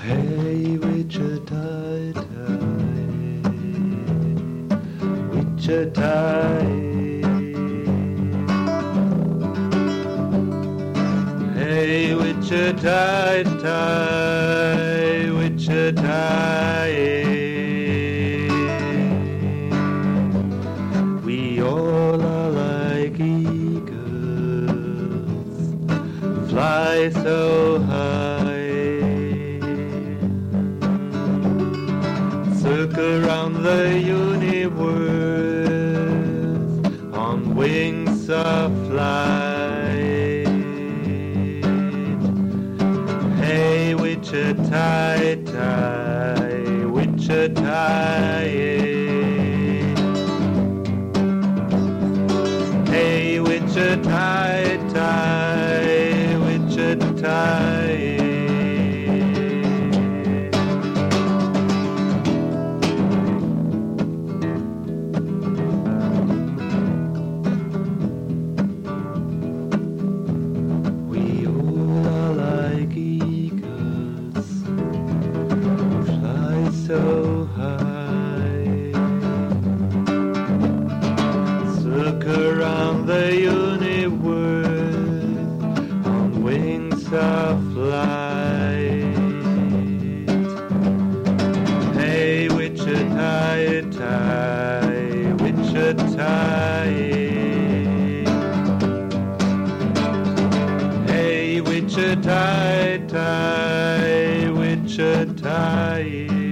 Hey, Wichita, Wichita. Hey, Wichita, Wichita. We all are like eagles, fly so high. Circle around the universe on wings of flight. Hey, Wichita, Wichita. Hey, Wichita, Wichita. So high, circle around the universe on wings of light. Hey, Wichita, Wichita. Hey, Wichita, Wichita.